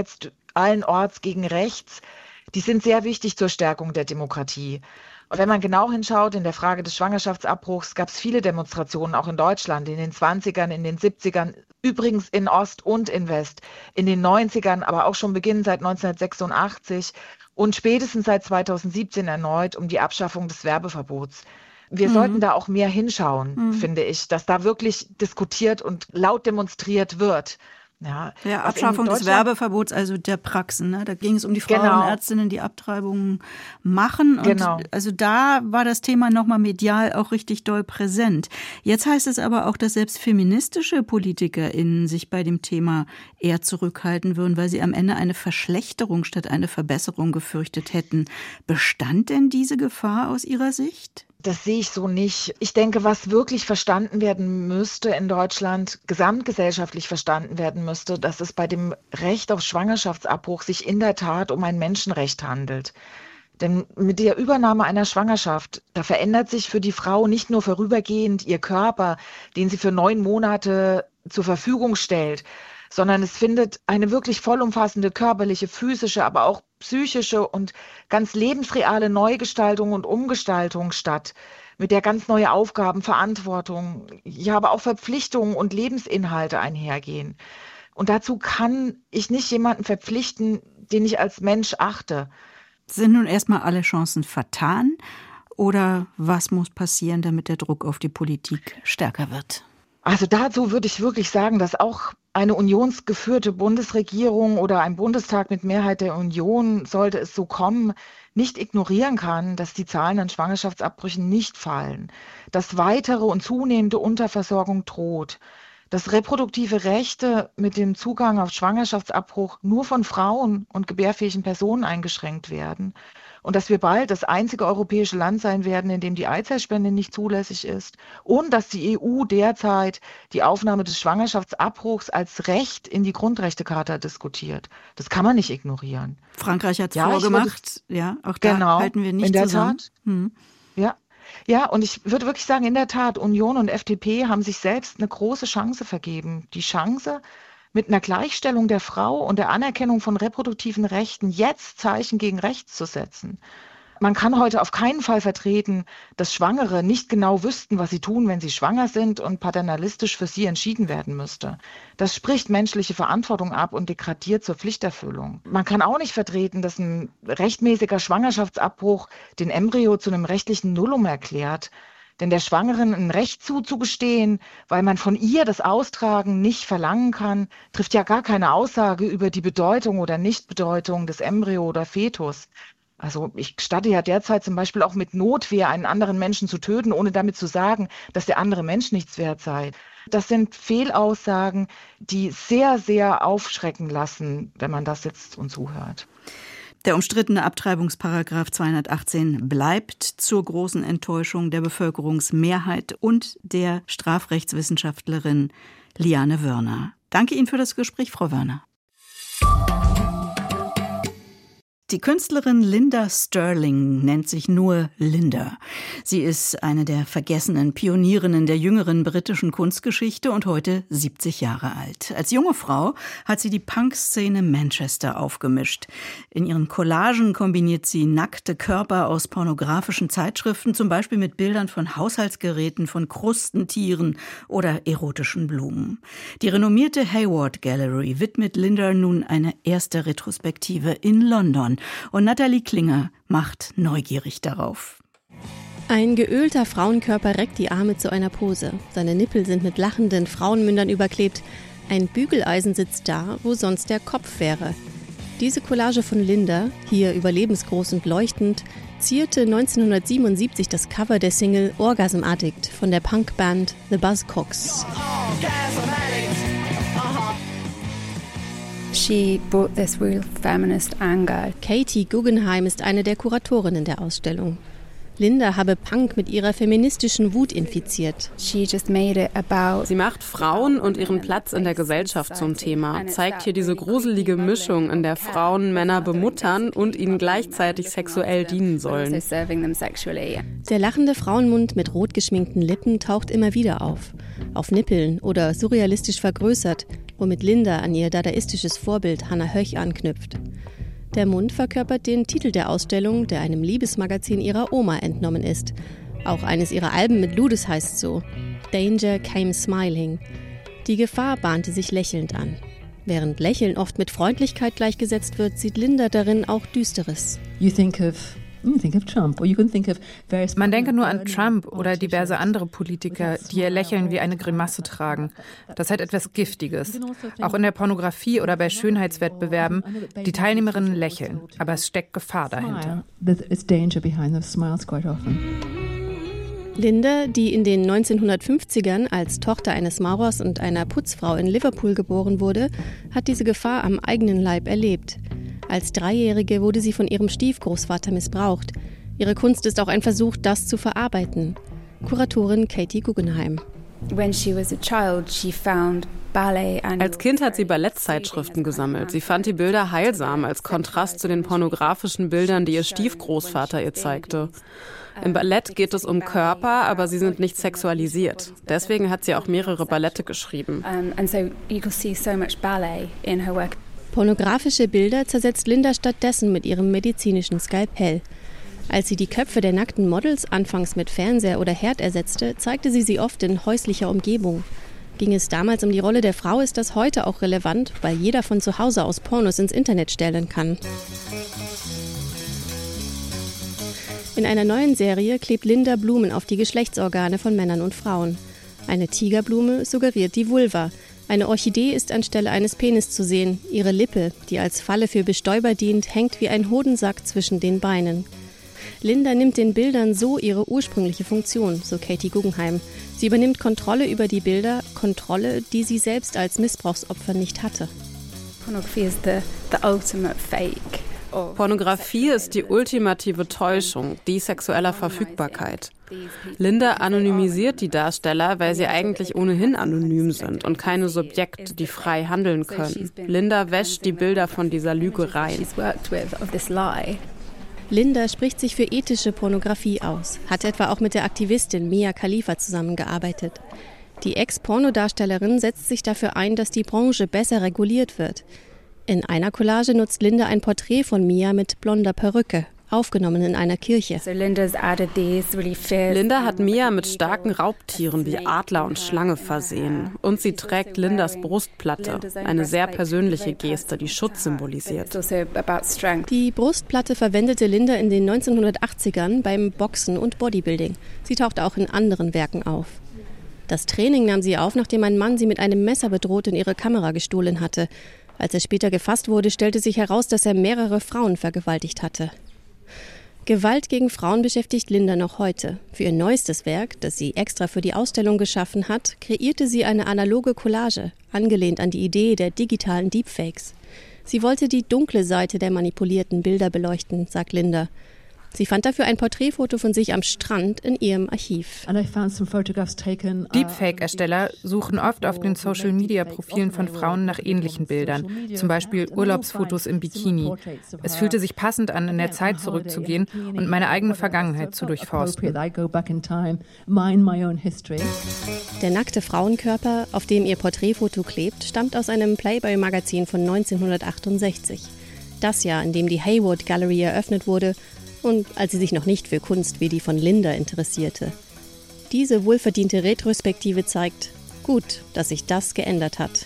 allen Orts gegen rechts, die sind sehr wichtig zur Stärkung der Demokratie. Und wenn man genau hinschaut, in der Frage des Schwangerschaftsabbruchs gab es viele Demonstrationen, auch in Deutschland, in den zwanzigern, in den siebzigern, übrigens in Ost und in West, in den neunzigern, aber auch schon beginnend seit neunzehnhundertsechsundachtzig und spätestens seit zweitausendsiebzehn erneut um die Abschaffung des Werbeverbots. Wir mhm. sollten da auch mehr hinschauen, mhm. finde ich, dass da wirklich diskutiert und laut demonstriert wird. Ja, ja, Abschaffung des Werbeverbots, also der Praxen. Ne? Da ging es um die Frauenärztinnen, die Abtreibungen machen. Und genau. Also da war das Thema nochmal medial auch richtig doll präsent. Jetzt heißt es aber auch, dass selbst feministische PolitikerInnen sich bei dem Thema eher zurückhalten würden, weil sie am Ende eine Verschlechterung statt eine Verbesserung gefürchtet hätten. Bestand denn diese Gefahr aus Ihrer Sicht? Das sehe ich so nicht. Ich denke, was wirklich verstanden werden müsste in Deutschland, gesamtgesellschaftlich verstanden werden müsste, dass es bei dem Recht auf Schwangerschaftsabbruch sich in der Tat um ein Menschenrecht handelt. Denn mit der Übernahme einer Schwangerschaft, da verändert sich für die Frau nicht nur vorübergehend ihr Körper, den sie für neun Monate zur Verfügung stellt, sondern es findet eine wirklich vollumfassende körperliche, physische, aber auch psychische und ganz lebensreale Neugestaltung und Umgestaltung statt, mit der ganz neue Aufgaben, Verantwortung, ja, aber auch Verpflichtungen und Lebensinhalte einhergehen. Und dazu kann ich nicht jemanden verpflichten, den ich als Mensch achte. Sind nun erstmal alle Chancen vertan? Oder was muss passieren, damit der Druck auf die Politik stärker wird? Also dazu würde ich wirklich sagen, dass auch eine unionsgeführte Bundesregierung oder ein Bundestag mit Mehrheit der Union, sollte es so kommen, nicht ignorieren kann, dass die Zahlen an Schwangerschaftsabbrüchen nicht fallen, dass weitere und zunehmende Unterversorgung droht, dass reproduktive Rechte mit dem Zugang auf Schwangerschaftsabbruch nur von Frauen und gebärfähigen Personen eingeschränkt werden und dass wir bald das einzige europäische Land sein werden, in dem die Eizellspende nicht zulässig ist und dass die E U derzeit die Aufnahme des Schwangerschaftsabbruchs als Recht in die Grundrechtecharta diskutiert. Das kann man nicht ignorieren. Frankreich hat es ja, vorgemacht, würde, ja, auch da genau, halten wir nicht in der zusammen. Tat. Hm. Ja. Ja, und ich würde wirklich sagen, in der Tat, Union und F D P haben sich selbst eine große Chance vergeben. Die Chance, mit einer Gleichstellung der Frau und der Anerkennung von reproduktiven Rechten jetzt Zeichen gegen rechts zu setzen. Man kann heute auf keinen Fall vertreten, dass Schwangere nicht genau wüssten, was sie tun, wenn sie schwanger sind und paternalistisch für sie entschieden werden müsste. Das spricht menschliche Verantwortung ab und degradiert zur Pflichterfüllung. Man kann auch nicht vertreten, dass ein rechtmäßiger Schwangerschaftsabbruch den Embryo zu einem rechtlichen Nullum erklärt. Denn der Schwangeren ein Recht zuzugestehen, weil man von ihr das Austragen nicht verlangen kann, trifft ja gar keine Aussage über die Bedeutung oder Nichtbedeutung des Embryo oder Fetus. Also ich gestatte ja derzeit zum Beispiel auch mit Notwehr einen anderen Menschen zu töten, ohne damit zu sagen, dass der andere Mensch nichts wert sei. Das sind Fehlaussagen, die sehr, sehr aufschrecken lassen, wenn man das jetzt und zuhört. Der umstrittene Abtreibungsparagraf zweihundertachtzehn bleibt zur großen Enttäuschung der Bevölkerungsmehrheit und der Strafrechtswissenschaftlerin Liane Wörner. Danke Ihnen für das Gespräch, Frau Wörner. Die Künstlerin Linda Sterling nennt sich nur Linda. Sie ist eine der vergessenen Pionierinnen der jüngeren britischen Kunstgeschichte und heute siebzig Jahre alt. Als junge Frau hat sie die Punk-Szene Manchester aufgemischt. In ihren Collagen kombiniert sie nackte Körper aus pornografischen Zeitschriften, zum Beispiel mit Bildern von Haushaltsgeräten, von Krustentieren oder erotischen Blumen. Die renommierte Hayward Gallery widmet Linda nun eine erste Retrospektive in London. Und Nathalie Klinger macht neugierig darauf. Ein geölter Frauenkörper reckt die Arme zu einer Pose. Seine Nippel sind mit lachenden Frauenmündern überklebt. Ein Bügeleisen sitzt da, wo sonst der Kopf wäre. Diese Collage von Linda, hier überlebensgroß und leuchtend, zierte neunzehnhundertsiebenundsiebzig das Cover der Single Orgasm Addict von der Punkband The Buzzcocks. She brought this real feminist anger. Katie Guggenheim ist eine der Kuratorinnen der Ausstellung. Linda habe Punk mit ihrer feministischen Wut infiziert. She just made it about Sie macht Frauen und ihren Platz in der Gesellschaft zum Thema, zeigt hier diese gruselige Mischung, in der Frauen Männer bemuttern und ihnen gleichzeitig sexuell dienen sollen. Der lachende Frauenmund mit rot geschminkten Lippen taucht immer wieder auf. auf Nippeln oder surrealistisch vergrößert, womit Linda an ihr dadaistisches Vorbild Hannah Höch anknüpft. Der Mund verkörpert den Titel der Ausstellung, der einem Liebesmagazin ihrer Oma entnommen ist. Auch eines ihrer Alben mit Ludes heißt so: Danger came smiling. Die Gefahr bahnte sich lächelnd an. Während Lächeln oft mit Freundlichkeit gleichgesetzt wird, sieht Linda darin auch Düsteres. You think of Man denke nur an Trump oder diverse andere Politiker, die ihr Lächeln wie eine Grimasse tragen. Das hat etwas Giftiges. Auch in der Pornografie oder bei Schönheitswettbewerben. Die Teilnehmerinnen lächeln, aber es steckt Gefahr dahinter. Linda, die in den neunzehnhundertfünfzigern als Tochter eines Maurers und einer Putzfrau in Liverpool geboren wurde, hat diese Gefahr am eigenen Leib erlebt. Als Dreijährige wurde sie von ihrem Stiefgroßvater missbraucht. Ihre Kunst ist auch ein Versuch, das zu verarbeiten. Kuratorin Katie Guggenheim. Als Kind hat sie Ballettzeitschriften gesammelt. Sie fand die Bilder heilsam als Kontrast zu den pornografischen Bildern, die ihr Stiefgroßvater ihr zeigte. Im Ballett geht es um Körper, aber sie sind nicht sexualisiert. Deswegen hat sie auch mehrere Ballette geschrieben. Pornografische Bilder zersetzt Linda stattdessen mit ihrem medizinischen Skalpell. Als sie die Köpfe der nackten Models anfangs mit Fernseher oder Herd ersetzte, zeigte sie sie oft in häuslicher Umgebung. Ging es damals um die Rolle der Frau, ist das heute auch relevant, weil jeder von zu Hause aus Pornos ins Internet stellen kann. In einer neuen Serie klebt Linda Blumen auf die Geschlechtsorgane von Männern und Frauen. Eine Tigerblume suggeriert die Vulva. Eine Orchidee ist anstelle eines Penis zu sehen. Ihre Lippe, die als Falle für Bestäuber dient, hängt wie ein Hodensack zwischen den Beinen. Linda nimmt den Bildern so ihre ursprüngliche Funktion, so Katie Guggenheim. Sie übernimmt Kontrolle über die Bilder, Kontrolle, die sie selbst als Missbrauchsopfer nicht hatte. Pornography is the, the ultimate fake. Pornografie ist die ultimative Täuschung, die sexueller Verfügbarkeit. Linda anonymisiert die Darsteller, weil sie eigentlich ohnehin anonym sind und keine Subjekte, die frei handeln können. Linda wäscht die Bilder von dieser Lüge rein. Linda spricht sich für ethische Pornografie aus, hat etwa auch mit der Aktivistin Mia Khalifa zusammengearbeitet. Die Ex-Pornodarstellerin setzt sich dafür ein, dass die Branche besser reguliert wird. In einer Collage nutzt Linda ein Porträt von Mia mit blonder Perücke, aufgenommen in einer Kirche. Linda hat Mia mit starken Raubtieren wie Adler und Schlange versehen. Und sie trägt Lindas Brustplatte, eine sehr persönliche Geste, die Schutz symbolisiert. Die Brustplatte verwendete Linda in den neunzehnhundertachtzigern beim Boxen und Bodybuilding. Sie taucht auch in anderen Werken auf. Das Training nahm sie auf, nachdem ein Mann sie mit einem Messer bedroht und ihre Kamera gestohlen hatte. Als er später gefasst wurde, stellte sich heraus, dass er mehrere Frauen vergewaltigt hatte. Gewalt gegen Frauen beschäftigt Linda noch heute. Für ihr neuestes Werk, das sie extra für die Ausstellung geschaffen hat, kreierte sie eine analoge Collage, angelehnt an die Idee der digitalen Deepfakes. Sie wollte die dunkle Seite der manipulierten Bilder beleuchten, sagt Linda. Sie fand dafür ein Porträtfoto von sich am Strand in ihrem Archiv. Deepfake-Ersteller suchen oft auf den Social-Media-Profilen von Frauen nach ähnlichen Bildern, zum Beispiel Urlaubsfotos im Bikini. Es fühlte sich passend an, in der Zeit zurückzugehen und meine eigene Vergangenheit zu durchforsten. Der nackte Frauenkörper, auf dem ihr Porträtfoto klebt, stammt aus einem Playboy-Magazin von neunzehnhundertachtundsechzig. Das Jahr, in dem die Hayward Gallery eröffnet wurde, und als sie sich noch nicht für Kunst wie die von Linda interessierte. Diese wohlverdiente Retrospektive zeigt, gut, dass sich das geändert hat.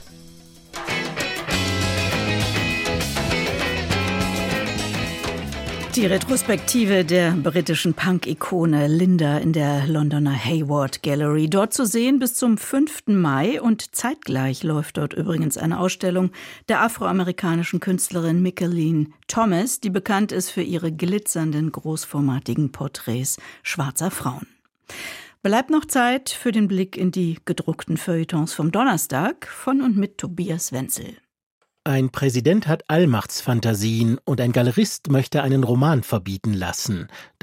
Die Retrospektive der britischen Punk-Ikone Linda in der Londoner Hayward Gallery. Dort zu sehen bis zum fünften Mai und zeitgleich läuft dort übrigens eine Ausstellung der afroamerikanischen Künstlerin Mickalene Thomas, die bekannt ist für ihre glitzernden, großformatigen Porträts schwarzer Frauen. Bleibt noch Zeit für den Blick in die gedruckten Feuilletons vom Donnerstag von und mit Tobias Wenzel. Ein Präsident hat Allmachtsfantasien und ein Galerist möchte einen Roman verbieten lassen.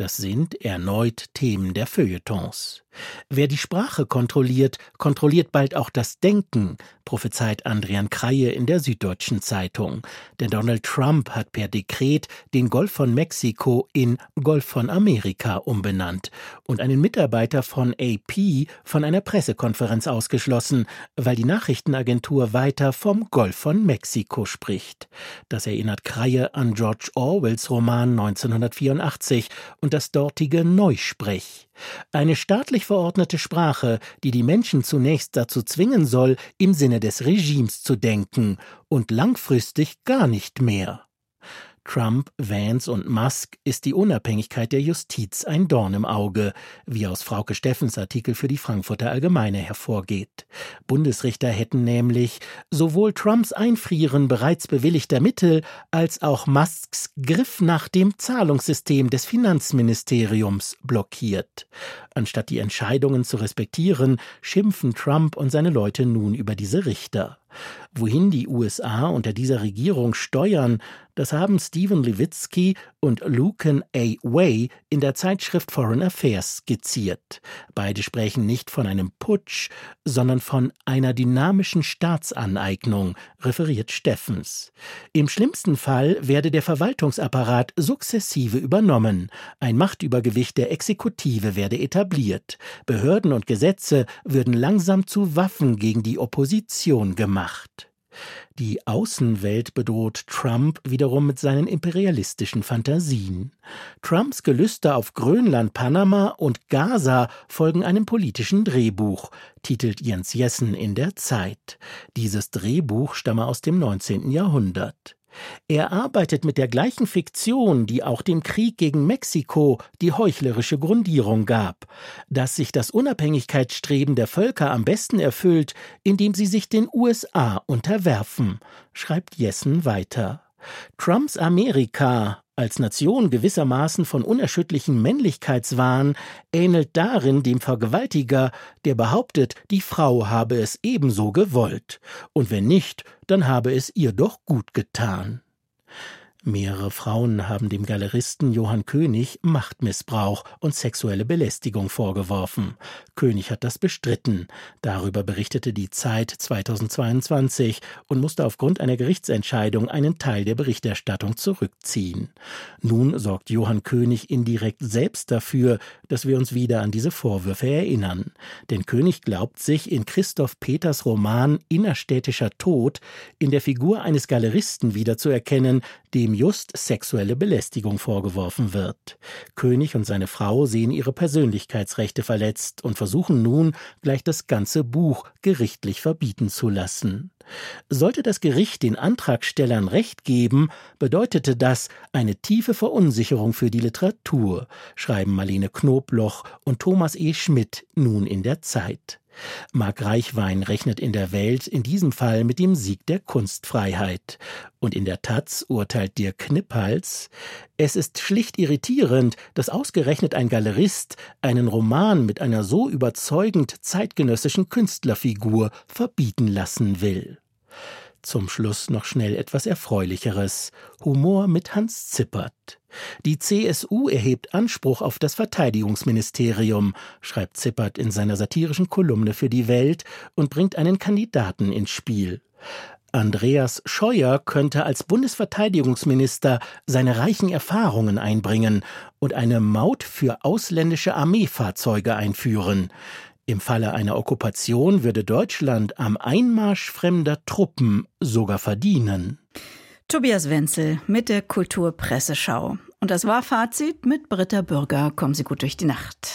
Das sind erneut Themen der Feuilletons. Wer die Sprache kontrolliert, kontrolliert bald auch das Denken, prophezeit Andrian Kreie in der Süddeutschen Zeitung. Denn Donald Trump hat per Dekret den Golf von Mexiko in Golf von Amerika umbenannt und einen Mitarbeiter von A P von einer Pressekonferenz ausgeschlossen, weil die Nachrichtenagentur weiter vom Golf von Mexiko spricht. Das erinnert Kreie an George Orwells Roman neunzehnhundertvierundachtzig und das dortige Neusprech. Eine staatlich verordnete Sprache, die die Menschen zunächst dazu zwingen soll, im Sinne des Regimes zu denken und langfristig gar nicht mehr. Trump, Vance und Musk ist die Unabhängigkeit der Justiz ein Dorn im Auge, wie aus Frauke Steffens Artikel für die Frankfurter Allgemeine hervorgeht. Bundesrichter hätten nämlich sowohl Trumps Einfrieren bereits bewilligter Mittel als auch Musks Griff nach dem Zahlungssystem des Finanzministeriums blockiert. Anstatt die Entscheidungen zu respektieren, schimpfen Trump und seine Leute nun über diese Richter. Wohin die U S A unter dieser Regierung steuern, das haben Stephen Levitsky und Lucan A. Way in der Zeitschrift Foreign Affairs skizziert. Beide sprechen nicht von einem Putsch, sondern von einer dynamischen Staatsaneignung, referiert Steffens. Im schlimmsten Fall werde der Verwaltungsapparat sukzessive übernommen. Ein Machtübergewicht der Exekutive werde etabliert. Behörden und Gesetze würden langsam zu Waffen gegen die Opposition gemacht. Die Außenwelt bedroht Trump wiederum mit seinen imperialistischen Fantasien. Trumps Gelüste auf Grönland, Panama und Gaza folgen einem politischen Drehbuch, titelt Jens Jessen in der Zeit. Dieses Drehbuch stamme aus dem neunzehnten Jahrhundert. Er arbeitet mit der gleichen Fiktion, die auch dem Krieg gegen Mexiko die heuchlerische Grundierung gab, dass sich das Unabhängigkeitsstreben der Völker am besten erfüllt, indem sie sich den U S A unterwerfen, schreibt Jessen weiter. Trumps Amerika, als Nation gewissermaßen von unerschütterlichem Männlichkeitswahn, ähnelt darin dem Vergewaltiger, der behauptet, die Frau habe es ebenso gewollt, und wenn nicht, dann habe es ihr doch gut getan. Mehrere Frauen haben dem Galeristen Johann König Machtmissbrauch und sexuelle Belästigung vorgeworfen. König hat das bestritten. Darüber berichtete die Zeit zweitausendzweiundzwanzig und musste aufgrund einer Gerichtsentscheidung einen Teil der Berichterstattung zurückziehen. Nun sorgt Johann König indirekt selbst dafür, dass wir uns wieder an diese Vorwürfe erinnern. Denn König glaubt sich in Christoph Peters Roman Innerstädtischer Tod in der Figur eines Galeristen wiederzuerkennen, dem just sexuelle Belästigung vorgeworfen wird. König und seine Frau sehen ihre Persönlichkeitsrechte verletzt und versuchen nun, gleich das ganze Buch gerichtlich verbieten zu lassen. Sollte das Gericht den Antragstellern Recht geben, bedeutete das eine tiefe Verunsicherung für die Literatur, schreiben Marlene Knobloch und Thomas E. Schmidt nun in der Zeit. Marc Reichwein rechnet in der Welt in diesem Fall mit dem Sieg der Kunstfreiheit. Und in der Taz urteilt Dirk Kniphals: Es ist schlicht irritierend, dass ausgerechnet ein Galerist einen Roman mit einer so überzeugend zeitgenössischen Künstlerfigur verbieten lassen will. Zum Schluss noch schnell etwas Erfreulicheres: Humor mit Hans Zippert. Die C S U erhebt Anspruch auf das Verteidigungsministerium, schreibt Zippert in seiner satirischen Kolumne für die Welt und bringt einen Kandidaten ins Spiel. Andreas Scheuer könnte als Bundesverteidigungsminister seine reichen Erfahrungen einbringen und eine Maut für ausländische Armeefahrzeuge einführen. Im Falle einer Okkupation würde Deutschland am Einmarsch fremder Truppen sogar verdienen. Tobias Wenzel mit der Kulturpresseschau. Und das war Fazit mit Britta Bürger. Kommen Sie gut durch die Nacht.